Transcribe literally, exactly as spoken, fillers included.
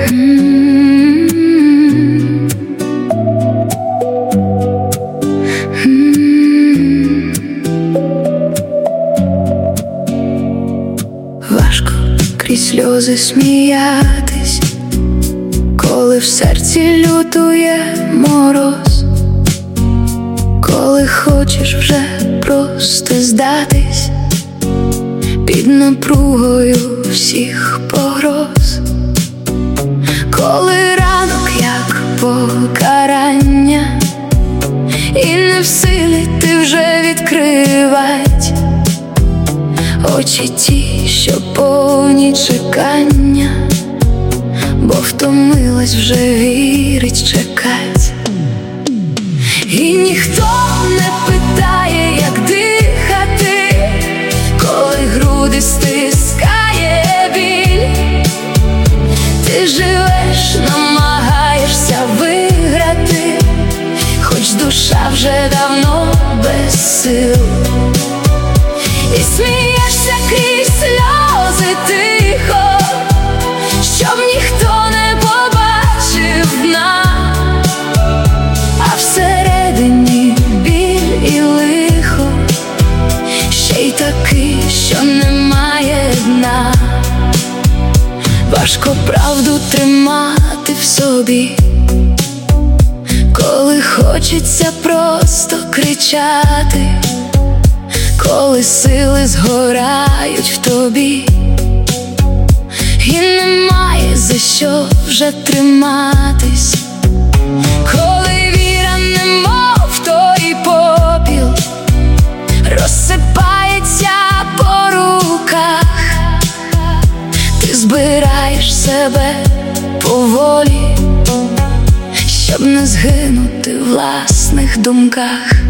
Важко крізь сльози сміятись, коли в серці лютує мороз, коли хочеш вже просто здатись під напругою всіх погроз, коли ранок як покарання, і не в силі ти вже відкривать очі ті, що повні чекання, бо втомилась вже вірить чекать. І ніхто не питає, як дихати, коли груди стискає біль. Ти живеш, намагаєшся виграти, хоч душа вже давно без сил. І смієшся крізь сльози тихо, щоб ніхто не побачив дна, а всередині біль і лихо, ще й такий, що немає дна. Важко правду тримати в собі, коли хочеться просто кричати, коли сили згорають в тобі, і немає за що вже триматись, коли віра немов той попіл розсипається по руках. Ти збираєш себе поволі, щоб не згинути в власних думках.